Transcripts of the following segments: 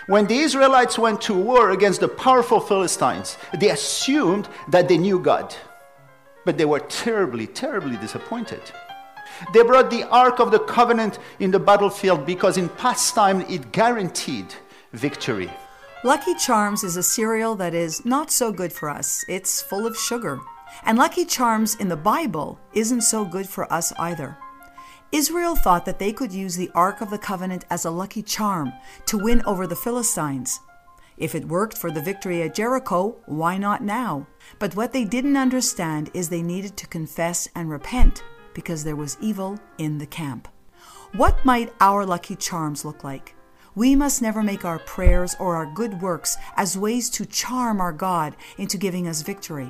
When the Israelites went to war against the powerful Philistines, they assumed that they knew God. But they were terribly, terribly disappointed. They brought the Ark of the Covenant in the battlefield because in past time it guaranteed victory. Lucky Charms is a cereal that is not so good for us. It's full of sugar. And Lucky Charms in the Bible isn't so good for us either. Israel thought that they could use the Ark of the Covenant as a lucky charm to win over the Philistines. If it worked for the victory at Jericho, why not now? But what they didn't understand is they needed to confess and repent because there was evil in the camp. What might our lucky charms look like? We must never make our prayers or our good works as ways to charm our God into giving us victory.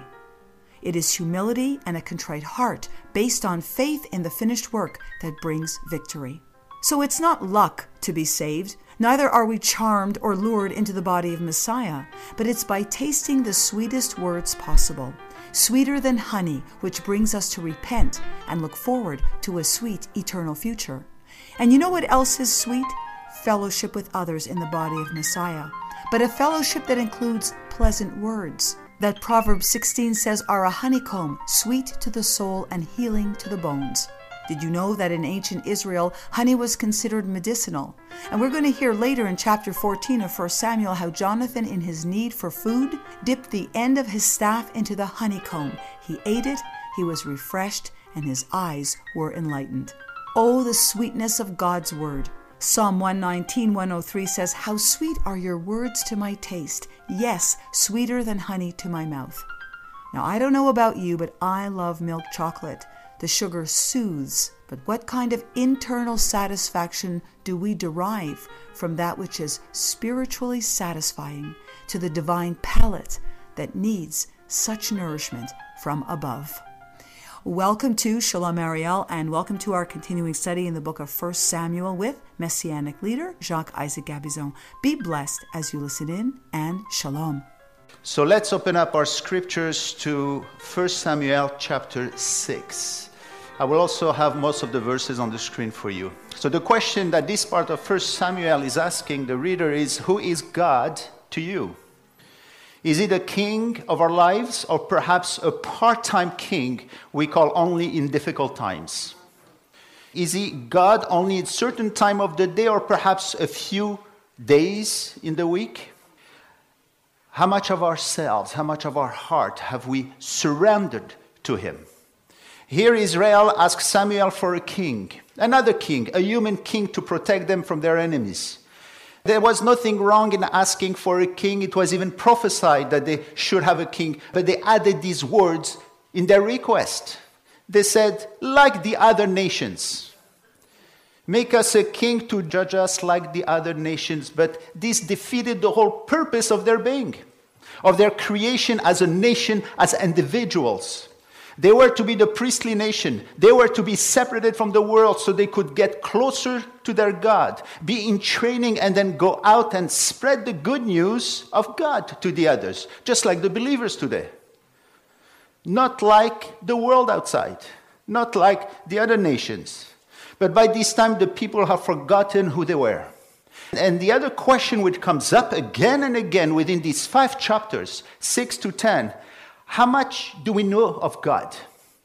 It is humility and a contrite heart based on faith in the finished work that brings victory. So it's not luck to be saved, neither are we charmed or lured into the body of Messiah, but it's by tasting the sweetest words possible, sweeter than honey, which brings us to repent and look forward to a sweet eternal future. And you know what else is sweet? Fellowship with others in the body of Messiah, but a fellowship that includes pleasant words that Proverbs 16 says are a honeycomb, sweet to the soul and healing to the bones. Did you know that in ancient Israel, honey was considered medicinal? And we're going to hear later in chapter 14 of 1 Samuel how Jonathan, in his need for food, dipped the end of his staff into the honeycomb. He ate it, he was refreshed, and his eyes were enlightened. Oh, the sweetness of God's word. Psalm 119:103 says, "How sweet are your words to my taste, yes, sweeter than honey to my mouth." Now, I don't know about you, but I love milk chocolate. The sugar soothes, but what kind of internal satisfaction do we derive from that which is spiritually satisfying to the divine palate that needs such nourishment from above? Welcome to Shalom Ariel, and welcome to our continuing study in the book of 1 Samuel with Messianic leader Jacques Isaac Gabizon. Be blessed as you listen in, and Shalom. So let's open up our scriptures to 1 Samuel chapter 6. I will also have most of the verses on the screen for you. So the question that this part of 1 Samuel is asking the reader is, who is God to you? Is he the king of our lives, or perhaps a part-time king we call only in difficult times? Is he God only at a certain time of the day, or perhaps a few days in the week? How much of ourselves, how much of our heart have we surrendered to him? Here Israel asks Samuel for a king, another king, a human king to protect them from their enemies. There was nothing wrong in asking for a king. It was even prophesied that they should have a king. But they added these words in their request. They said, like the other nations. Make us a king to judge us like the other nations. But this defeated the whole purpose of their being, of their creation as a nation, as individuals. They were to be the priestly nation. They were to be separated from the world so they could get closer to their God, be in training, and then go out and spread the good news of God to the others, just like the believers today. Not like the world outside, not like the other nations. But by this time, the people have forgotten who they were. And the other question which comes up again and again within these 5 chapters, 6 to 10, how much do we know of God?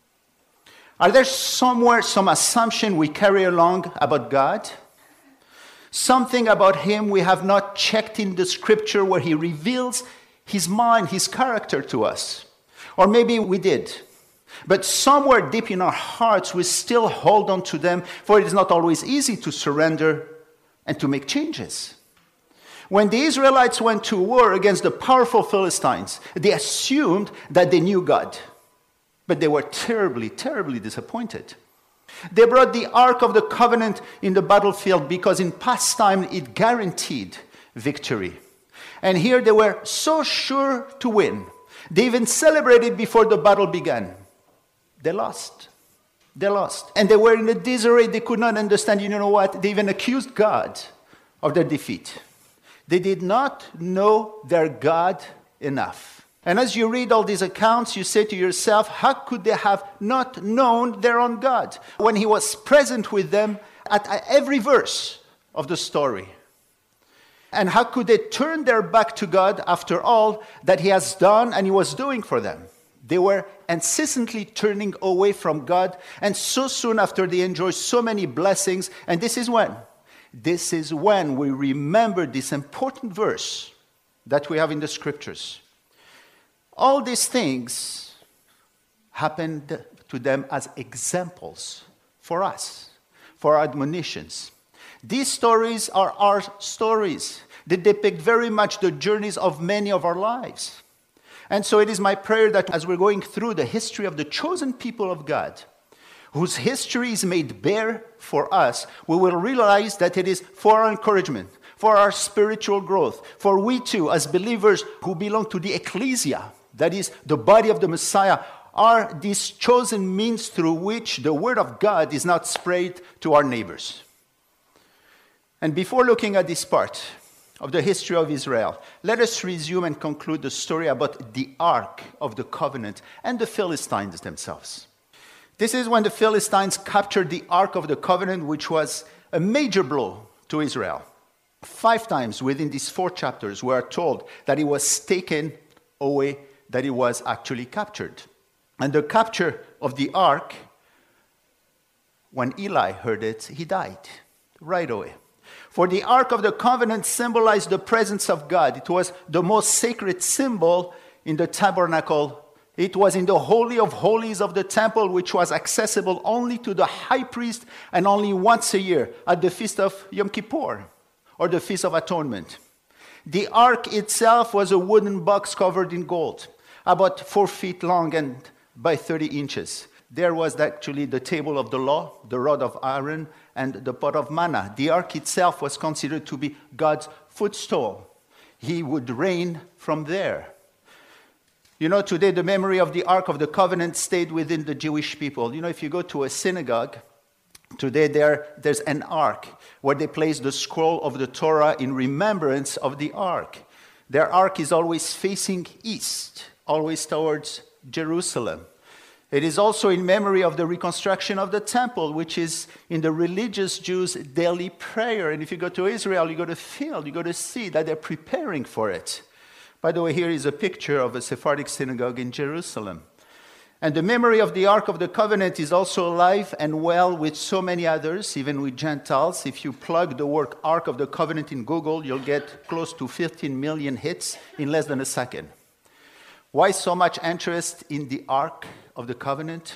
Are there somewhere some assumption we carry along about God? Something about him we have not checked in the scripture where he reveals his mind, his character to us? Or maybe we did. But somewhere deep in our hearts we still hold on to them, for it is not always easy to surrender and to make changes. When the Israelites went to war against the powerful Philistines, they assumed that they knew God. But they were terribly, terribly disappointed. They brought the Ark of the Covenant in the battlefield because in past time it guaranteed victory. And here they were so sure to win. They even celebrated before the battle began. They lost. They lost. And they were in a disarray. They could not understand. You know what? They even accused God of their defeat. They did not know their God enough. And as you read all these accounts, you say to yourself, how could they have not known their own God when he was present with them at every verse of the story? And how could they turn their back to God after all that he has done and he was doing for them? They were incessantly turning away from God, and so soon after they enjoyed so many blessings. And this is when we remember this important verse that we have in the scriptures. All these things happened to them as examples for us, for our admonitions. These stories are our stories. They depict very much the journeys of many of our lives. And so it is my prayer that as we're going through the history of the chosen people of God, whose history is made bare for us, we will realize that it is for our encouragement, for our spiritual growth, for we too, as believers who belong to the ecclesia, that is the body of the Messiah, are these chosen means through which the word of God is not spread to our neighbors. And before looking at this part of the history of Israel, let us resume and conclude the story about the Ark of the Covenant and the Philistines themselves. This is when the Philistines captured the Ark of the Covenant, which was a major blow to Israel. 5 times within these 4 chapters, we are told that it was taken away, that it was actually captured. And the capture of the Ark, when Eli heard it, he died right away. For the Ark of the Covenant symbolized the presence of God. It was the most sacred symbol in the tabernacle. It was in the Holy of Holies of the temple, which was accessible only to the high priest and only once a year at the Feast of Yom Kippur, or the Feast of Atonement. The Ark itself was a wooden box covered in gold, about 4 feet long and by 30 inches. There was actually the table of the law, the rod of Aaron, and the pot of manna. The ark itself was considered to be God's footstool. He would reign from there. You know, today the memory of the Ark of the Covenant stayed within the Jewish people. You know, if you go to a synagogue, today there's an ark where they place the scroll of the Torah in remembrance of the ark. Their ark is always facing east, always towards Jerusalem. It is also in memory of the reconstruction of the temple, which is in the religious Jews' daily prayer. And if you go to Israel, you go to field, you go to see that they're preparing for it. By the way, here is a picture of a Sephardic synagogue in Jerusalem. And the memory of the Ark of the Covenant is also alive and well with so many others, even with Gentiles. If you plug the word Ark of the Covenant in Google, you'll get close to 15 million hits in less than a second. Why so much interest in the Ark of the Covenant?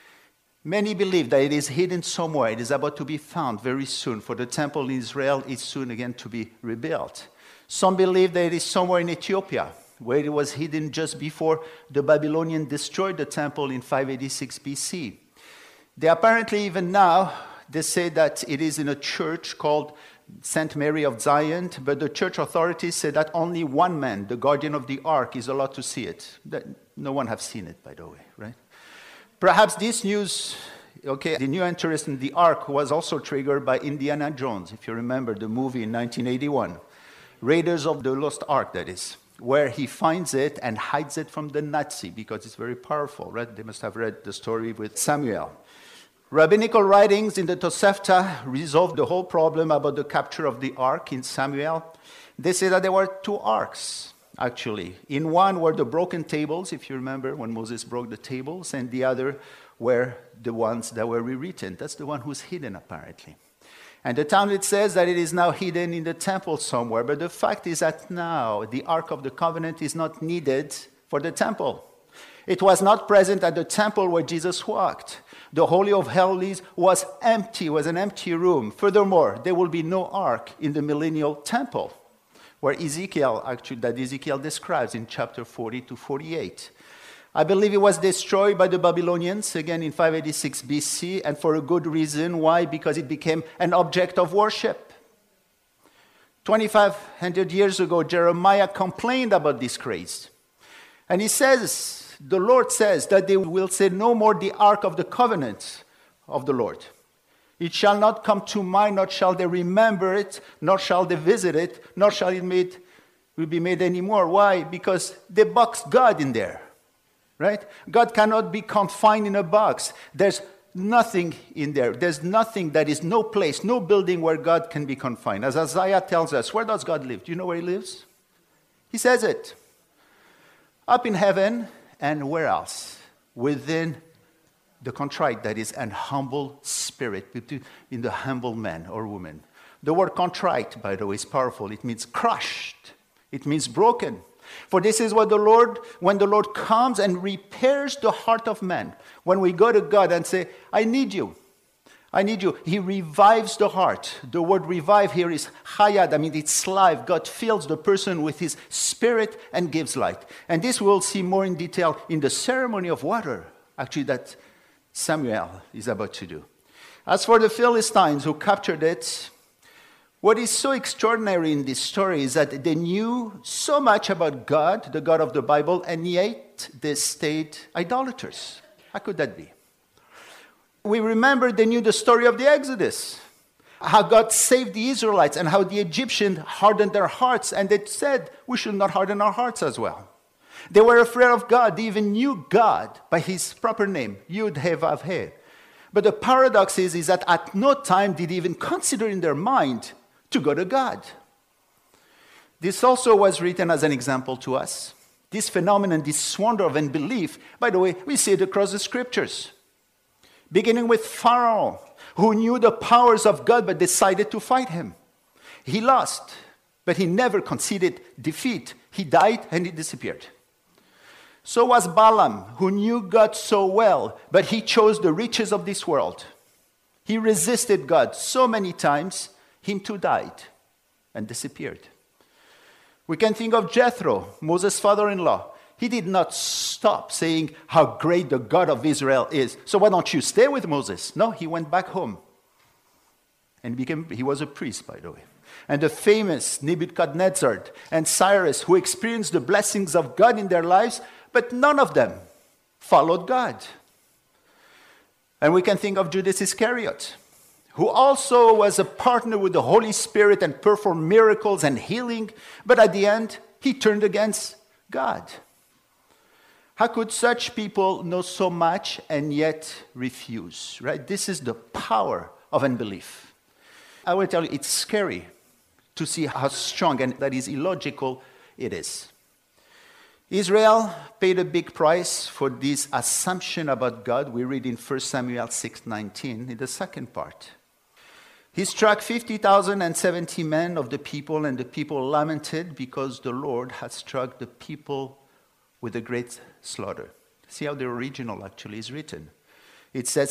Many believe that it is hidden somewhere. It is about to be found very soon, for the temple in Israel is soon again to be rebuilt. Some believe that it is somewhere in Ethiopia, where it was hidden just before the Babylonians destroyed the temple in 586 BC. They apparently, even now, they say that it is in a church called St. Mary of Zion, but the church authorities say that only one man, the guardian of the ark, is allowed to see it. No one has seen it, by the way, right? Perhaps this news, the new interest in the ark was also triggered by Indiana Jones, if you remember the movie in 1981. Raiders of the Lost Ark, that is, where he finds it and hides it from the Nazi because it's very powerful, right? They must have read the story with Samuel. Rabbinical writings in the Tosefta resolved the whole problem about the capture of the ark in Samuel. They say that there were 2 arks, actually. In one were the broken tables, if you remember, when Moses broke the tables, and the other were the ones that were rewritten. That's the one who's hidden, apparently. And the Talmud says that it is now hidden in the temple somewhere, but the fact is that now the Ark of the Covenant is not needed for the temple. It was not present at the temple where Jesus walked. The Holy of Holies was empty, was an empty room. Furthermore, there will be no ark in the millennial temple, where Ezekiel describes in chapter 40 to 48. I believe it was destroyed by the Babylonians, again in 586 BC, and for a good reason. Why? Because it became an object of worship. 2,500 years ago, Jeremiah complained about this craze. And he says, the Lord says that they will say no more the Ark of the Covenant of the Lord. It shall not come to mind, nor shall they remember it, nor shall they visit it, nor shall it be made anymore. Why? Because they boxed God in there, right? God cannot be confined in a box. There's nothing in there. There's nothing, that is no place, no building where God can be confined. As Isaiah tells us, where does God live? Do you know where he lives? He says it. Up in heaven, and where else? Within the contrite, that is an humble spirit, in the humble man or woman. The word contrite, by the way, is powerful. It means crushed. It means broken. For this is what when the Lord comes and repairs the heart of man, when we go to God and say, I need you, he revives the heart. The word revive here is hayad, it's life. God fills the person with his spirit and gives light. And this we'll see more in detail in the ceremony of water, actually, that Samuel is about to do. As for the Philistines who captured it, what is so extraordinary in this story is that they knew so much about God, the God of the Bible, and yet they stayed idolaters. How could that be? We remember they knew the story of the Exodus, how God saved the Israelites and how the Egyptians hardened their hearts, and they said, we should not harden our hearts as well. They were afraid of God. They even knew God by his proper name, Yud He Vav He. But the paradox is that at no time did they even consider in their mind to go to God. This also was written as an example to us. This phenomenon, this wonder of unbelief, by the way, we see it across the scriptures. Beginning with Pharaoh, who knew the powers of God but decided to fight him. He lost, but he never conceded defeat. He died and he disappeared. So was Balaam, who knew God so well, but he chose the riches of this world. He resisted God so many times, him too died and disappeared. We can think of Jethro, Moses' father-in-law. He did not stop saying how great the God of Israel is. So why don't you stay with Moses? No, he went back home. And he was a priest, by the way. And the famous Nebuchadnezzar and Cyrus, who experienced the blessings of God in their lives, but none of them followed God. And we can think of Judas Iscariot, who also was a partner with the Holy Spirit and performed miracles and healing, but at the end, he turned against God. How could such people know so much and yet refuse, right? This is the power of unbelief. I will tell you, it's scary to see how strong and that is illogical it is. Israel paid a big price for this assumption about God. We read in 1 Samuel 6:19 in the second part. He struck 50,070 men of the people, and the people lamented because the Lord had struck the people with a great slaughter. See how the original actually is written. It says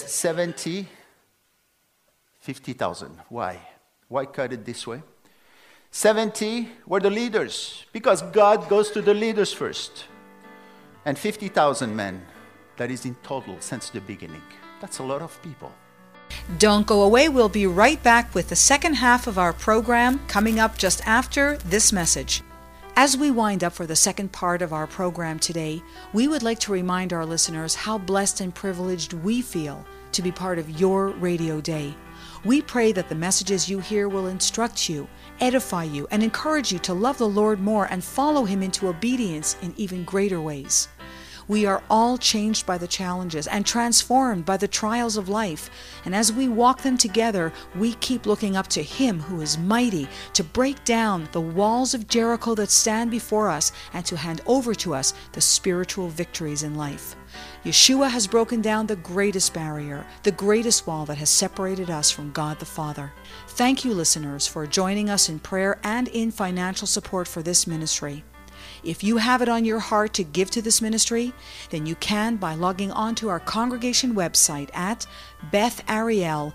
50,000. Why? Why cut it this way? 70 were the leaders, because God goes to the leaders first. And 50,000 men, that is in total since the beginning. That's a lot of people. Don't go away. We'll be right back with the second half of our program coming up just after this message. As we wind up for the second part of our program today, we would like to remind our listeners how blessed and privileged we feel to be part of your radio day. We pray that the messages you hear will instruct you, edify you, and encourage you to love the Lord more and follow Him into obedience in even greater ways. We are all changed by the challenges and transformed by the trials of life. And as we walk them together, we keep looking up to Him who is mighty to break down the walls of Jericho that stand before us and to hand over to us the spiritual victories in life. Yeshua has broken down the greatest barrier, the greatest wall that has separated us from God the Father. Thank you, listeners, for joining us in prayer and in financial support for this ministry. If you have it on your heart to give to this ministry, then you can by logging on to our congregation website at Bethariel,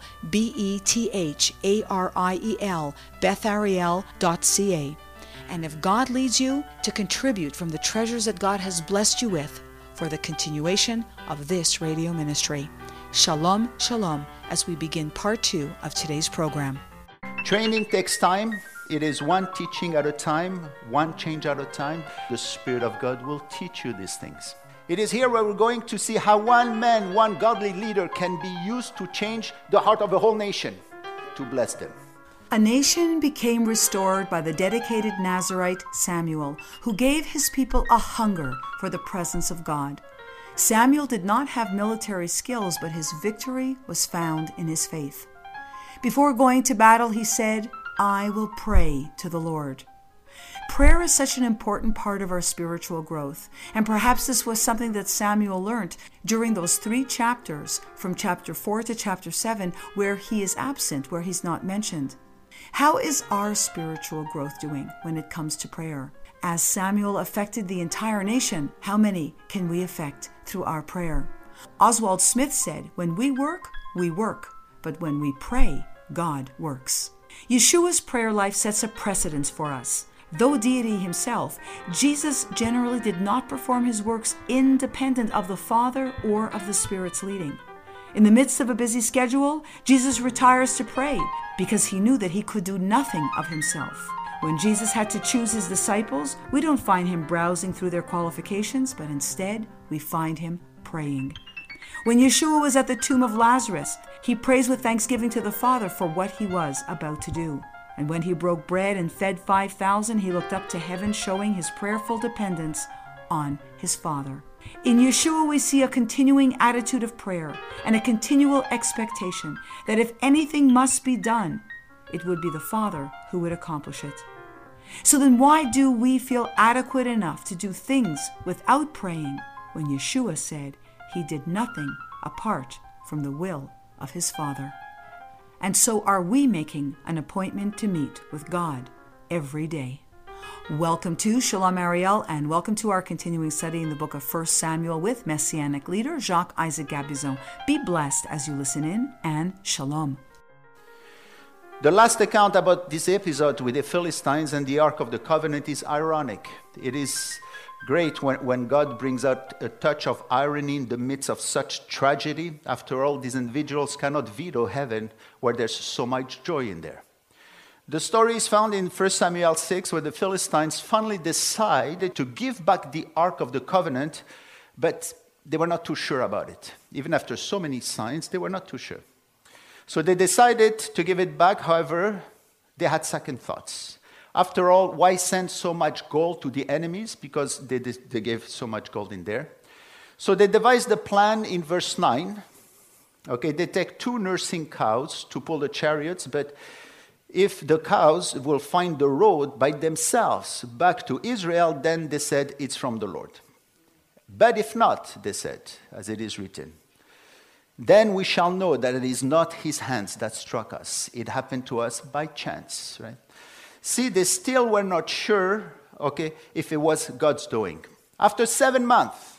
Bethariel, Bethariel.ca. And if God leads you to contribute from the treasures that God has blessed you with for the continuation of this radio ministry. Shalom, shalom, as we begin part 2 of today's program. Training takes time. It is one teaching at a time, one change at a time. The Spirit of God will teach you these things. It is here where we're going to see how one man, one godly leader can be used to change the heart of a whole nation, to bless them. A nation became restored by the dedicated Nazirite Samuel, who gave his people a hunger for the presence of God. Samuel did not have military skills, but his victory was found in his faith. Before going to battle, he said, "I will pray to the Lord." Prayer is such an important part of our spiritual growth, and perhaps this was something that Samuel learned during those 3 chapters, from chapter 4 to chapter 7, where he is absent, where he's not mentioned. How is our spiritual growth doing when it comes to prayer? As Samuel affected the entire nation, how many can we affect through our prayer? Oswald Smith said, "When we work, but when we pray, God works." Yeshua's prayer life sets a precedence for us. Though deity himself, Jesus generally did not perform his works independent of the Father or of the Spirit's leading. In the midst of a busy schedule, Jesus retires to pray because he knew that he could do nothing of himself. When Jesus had to choose his disciples, we don't find him browsing through their qualifications, but instead we find him praying. When Yeshua was at the tomb of Lazarus, he prays with thanksgiving to the Father for what he was about to do. And when he broke bread and fed 5,000, he looked up to heaven, showing his prayerful dependence on his Father. In Yeshua, we see a continuing attitude of prayer and a continual expectation that if anything must be done, it would be the Father who would accomplish it. So then why do we feel adequate enough to do things without praying when Yeshua said he did nothing apart from the will of his Father? And so are we making an appointment to meet with God every day. Welcome to Shalom Ariel, and welcome to our continuing study in the book of 1 Samuel with Messianic leader Jacques Isaac Gabizon. Be blessed as you listen in, and Shalom. The last account about this episode with the Philistines and the Ark of the Covenant is ironic. It is great when God brings out a touch of irony in the midst of such tragedy. After all, these individuals cannot veto heaven where there's so much joy in there. The story is found in 1 Samuel 6, where the Philistines finally decided to give back the Ark of the Covenant, but they were not too sure about it. Even after so many signs, they were not too sure. So they decided to give it back. However, they had second thoughts. After all, why send so much gold to the enemies? Because they gave so much gold in there. So they devised a plan in verse 9. Okay, they take 2 nursing cows to pull the chariots, but if the cows will find the road by themselves back to Israel, then they said it's from the Lord. But if not, they said, as it is written, then we shall know that it is not his hands that struck us. It happened to us by chance, right? See, they still were not sure, okay, if it was God's doing. After 7 months,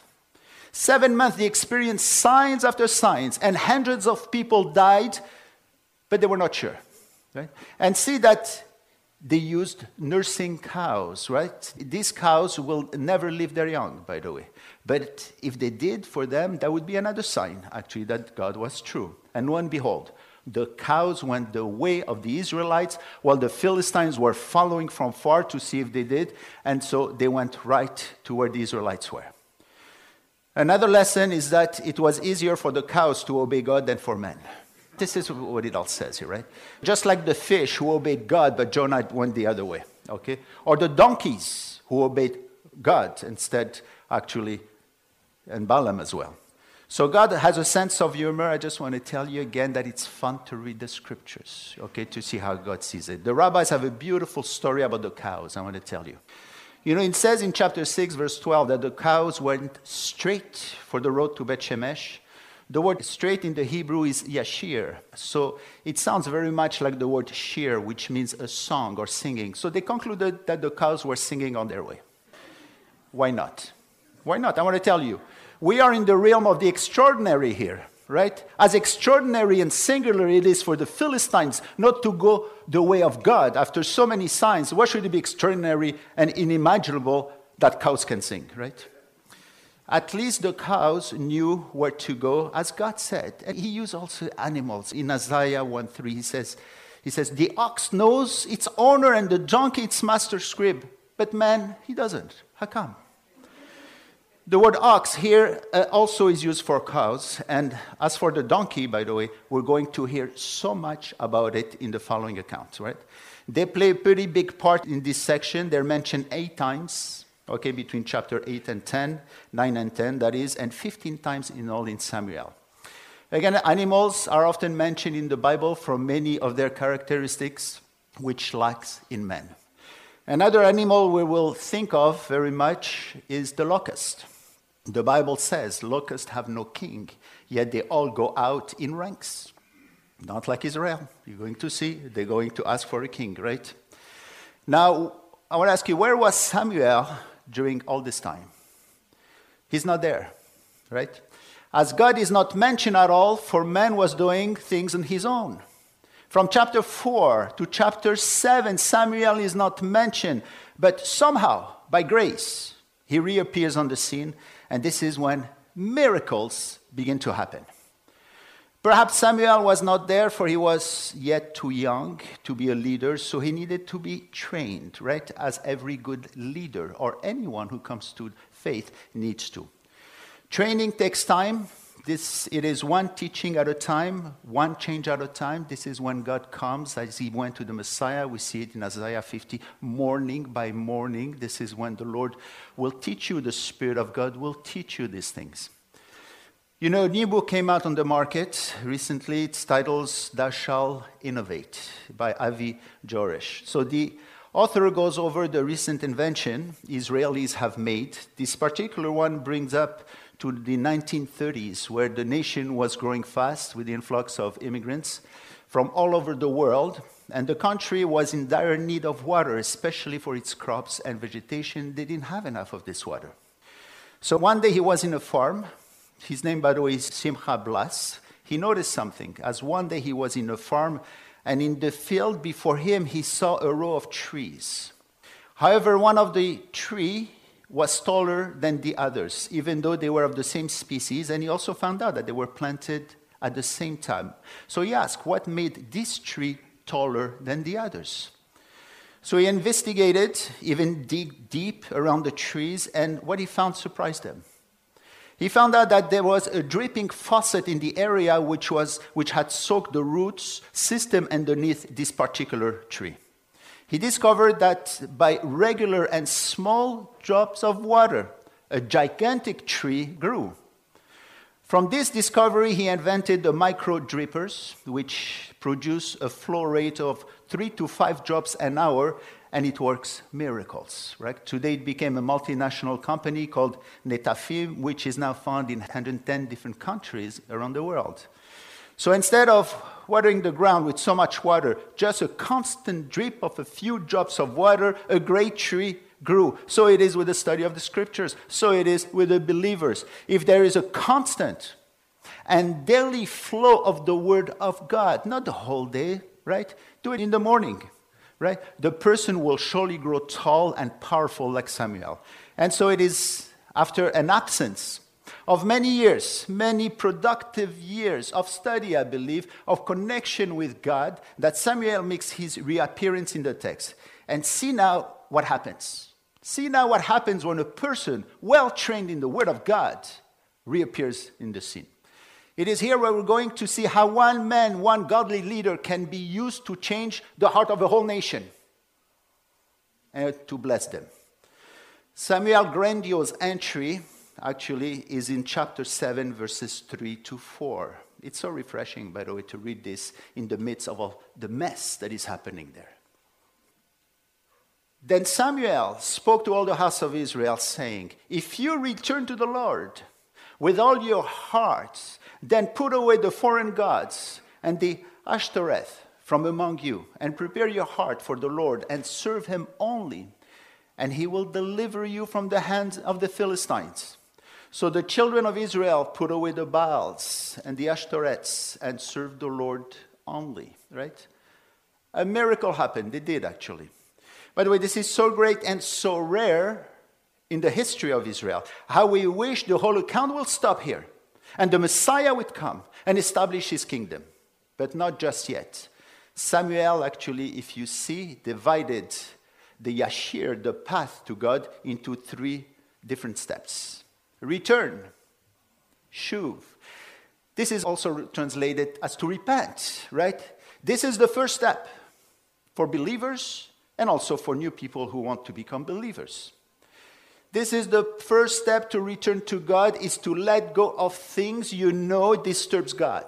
they experienced signs after signs, and hundreds of people died, but they were not sure, right? And see that they used nursing cows, right? These cows will never leave their young, by the way. But if they did, for them, that would be another sign, actually, that God was true. And lo and behold, the cows went the way of the Israelites, while the Philistines were following from far to see if they did. And so they went right to where the Israelites were. Another lesson is that it was easier for the cows to obey God than for men. This is what it all says here, right? Just like the fish who obeyed God, but Jonah went the other way, okay? Or the donkeys who obeyed God instead, actually, and Balaam as well. So God has a sense of humor. I just want to tell you again that it's fun to read the scriptures, okay, to see how God sees it. The rabbis have a beautiful story about the cows, I want to tell you. You know, it says in chapter 6, verse 12, that the cows went straight for the road to Beth Shemesh. The word straight in the Hebrew is yashir. So it sounds very much like the word shir, which means a song or singing. So they concluded that the cows were singing on their way. Why not? Why not? I want to tell you. We are in the realm of the extraordinary here, right? As extraordinary and singular it is for the Philistines not to go the way of God after so many signs. Why should it be extraordinary and unimaginable that cows can sing, right? At least the cows knew where to go, as God said. And he used also animals. In Isaiah 1:3, he says, the ox knows its owner and the donkey its master's crib. But man, he doesn't. How come? The word ox here also is used for cows. And as for the donkey, by the way, we're going to hear so much about it in the following accounts, right? They play a pretty big part in this section. They're mentioned 8 times. okay, between chapter 8 and 10, 9 and 10, that is, and 15 times in all in Samuel. Again, animals are often mentioned in the Bible for many of their characteristics which lacks in man. Another animal we will think of very much is the locust. The Bible says locusts have no king, yet they all go out in ranks. Not like Israel. You're going to see, they're going to ask for a king, right? Now, I want to ask you, where was Samuel during all this time? He's not there, right? As God is not mentioned at all, for man was doing things on his own. From chapter 4 to chapter 7, Samuel is not mentioned, but somehow, by grace, he reappears on the scene, and this is when miracles begin to happen. Perhaps Samuel was not there, for he was yet too young to be a leader, so he needed to be trained, right? As every good leader or anyone who comes to faith needs to. Training takes time. It is one teaching at a time, one change at a time. This is when God comes, as he went to the Messiah. We see it in Isaiah 50, morning by morning. This is when the Lord will teach you, the Spirit of God will teach you these things. You know, a new book came out on the market recently. It's titled Thou Shalt Innovate by Avi Joresh. So the author goes over the recent invention Israelis have made. This particular one brings up to the 1930s, where the nation was growing fast with the influx of immigrants from all over the world, and the country was in dire need of water, especially for its crops and vegetation. They didn't have enough of this water. So one day he was in a farm. His name, by the way, is Simcha Blas. He noticed something. As one day he was in a farm, and in the field before him, he saw a row of trees. However, one of the trees was taller than the others, even though they were of the same species, and he also found out that they were planted at the same time. So he asked, what made this tree taller than the others? So he investigated, even dig deep around the trees, and what he found surprised him. He found out that there was a dripping faucet in the area which had soaked the roots system underneath this particular tree. He discovered that by regular and small drops of water, a gigantic tree grew. From this discovery, he invented the micro drippers, which produce a flow rate of 3 to 5 drops an hour, and it works miracles, right? Today it became a multinational company called Netafim, which is now found in 110 different countries around the world. So instead of watering the ground with so much water, just a constant drip of a few drops of water, a great tree grew. So it is with the study of the scriptures. So it is with the believers. If there is a constant and daily flow of the word of God, not the whole day, right? Do it in the morning, right? The person will surely grow tall and powerful like Samuel. And so it is after an absence of many years, many productive years of study, I believe, of connection with God, that Samuel makes his reappearance in the text. And see now what happens. See now what happens when a person well-trained in the Word of God reappears in the scene. It is here where we're going to see how one man, one godly leader can be used to change the heart of a whole nation and to bless them. Samuel's grandiose entry actually is in chapter 7, verses 3 to 4. It's so refreshing, by the way, to read this in the midst of all the mess that is happening there. Then Samuel spoke to all the house of Israel, saying, if you return to the Lord with all your hearts, then put away the foreign gods and the Ashtoreth from among you, and prepare your heart for the Lord, and serve him only, and he will deliver you from the hands of the Philistines. So the children of Israel put away the Baals and the Ashtoreths and served the Lord only, right? A miracle happened. They did, actually. By the way, this is so great and so rare in the history of Israel. How we wish the whole account will stop here and the Messiah would come and establish his kingdom. But not just yet. Samuel, actually, if you see, divided the Yashir, the path to God, into 3 different steps. Return, shuv. This is also translated as to repent, right? This is the first step for believers and also for new people who want to become believers. This is the first step to return to God, is to let go of things you know disturbs God.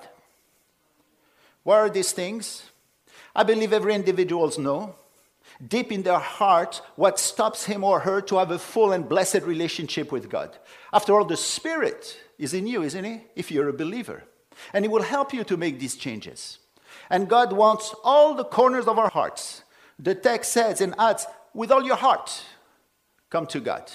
What are these things? I believe every individual knows deep in their heart what stops him or her to have a full and blessed relationship with God. After all, the Spirit is in you, isn't He? If you're a believer. And He will help you to make these changes. And God wants all the corners of our hearts. The text says and adds, with all your heart, come to God.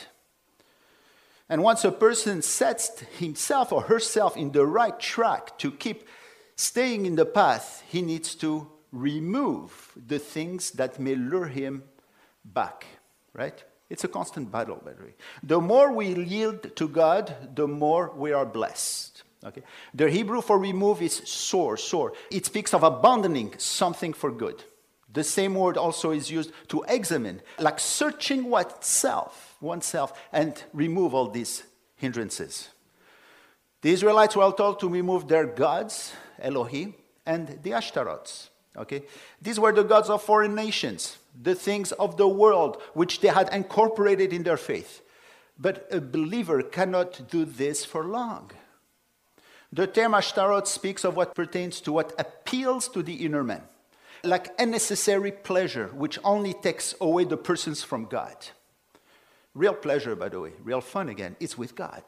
And once a person sets himself or herself in the right track to keep staying in the path, he needs to remove the things that may lure him back, right? It's a constant battle, by the way. The more we yield to God, the more we are blessed. Okay? The Hebrew for remove is sor. It speaks of abandoning something for good. The same word also is used to examine, like searching oneself, and remove all these hindrances. The Israelites were told to remove their gods, Elohim, and the Ashtaroths. Okay? These were the gods of foreign nations, the things of the world which they had incorporated in their faith. But a believer cannot do this for long. The term Ashtaroth speaks of what pertains to what appeals to the inner man, like unnecessary pleasure, which only takes away the persons from God. Real pleasure, by the way, real fun again, it's with God.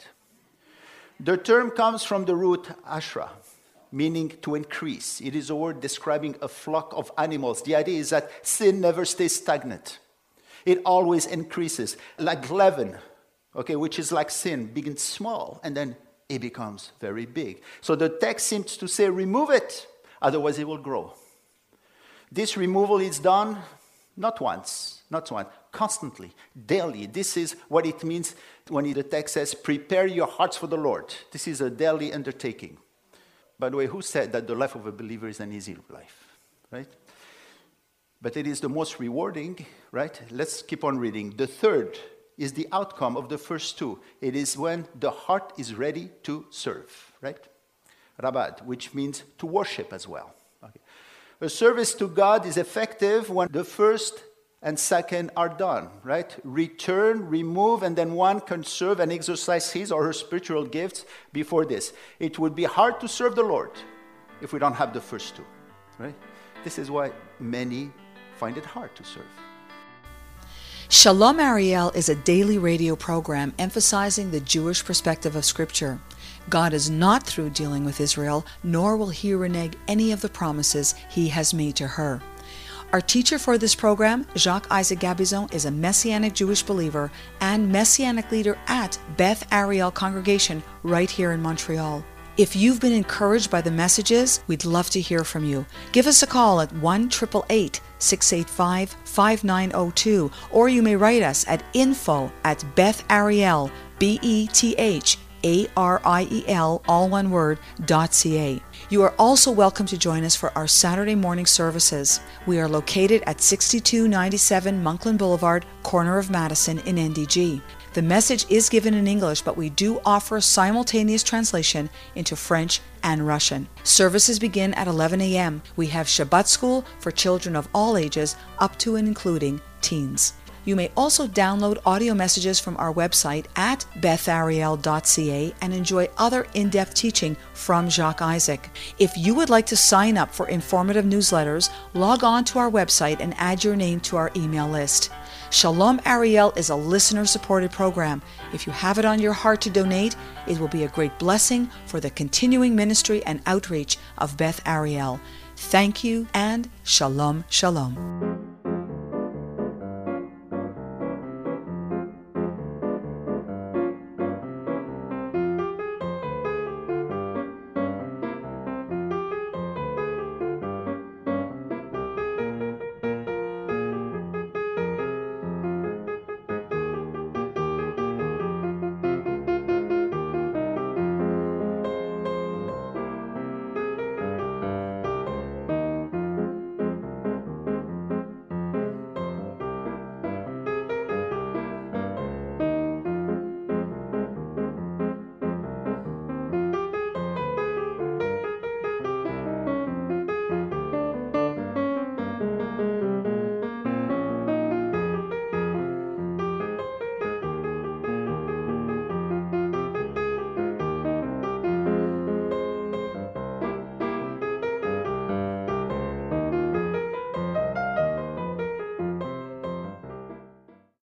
The term comes from the root ashra, meaning to increase. It is a word describing a flock of animals. The idea is that sin never stays stagnant. It always increases, like leaven, okay, which is like sin, begins small, and then it becomes very big. So the text seems to say, remove it, otherwise it will grow. This removal is done not once, constantly, daily. This is what it means when the text says, prepare your hearts for the Lord. This is a daily undertaking. By the way, who said that the life of a believer is an easy life, right? But it is the most rewarding, right? Let's keep on reading. The third is the outcome of the first two. It is when the heart is ready to serve, right? Rabad, which means to worship as well. Okay. A service to God is effective when the first and second are done, right? Return, remove, and then one can serve and exercise his or her spiritual gifts before this. It would be hard to serve the Lord if we don't have the first two, right? This is why many find it hard to serve. Shalom Ariel is a daily radio program emphasizing the Jewish perspective of Scripture. God is not through dealing with Israel, nor will He renege any of the promises He has made to her. Our teacher for this program, Jacques Isaac Gabizon, is a Messianic Jewish believer and Messianic leader at Beth Ariel Congregation right here in Montreal. If you've been encouraged by the messages, we'd love to hear from you. Give us a call at 1-888-685-5902, or you may write us at info@bethariel, BETHARIEL, all one word, .ca. You are also welcome to join us for our Saturday morning services. We are located at 6297 Monkland Boulevard, corner of Madison in NDG. The message is given in English, but we do offer simultaneous translation into French and Russian. Services begin at 11 a.m. We have Shabbat school for children of all ages, up to and including teens. You may also download audio messages from our website at bethariel.ca and enjoy other in-depth teaching from Jacques Isaac. If you would like to sign up for informative newsletters, log on to our website and add your name to our email list. Shalom Ariel is a listener-supported program. If you have it on your heart to donate, it will be a great blessing for the continuing ministry and outreach of Beth Ariel. Thank you and Shalom, Shalom.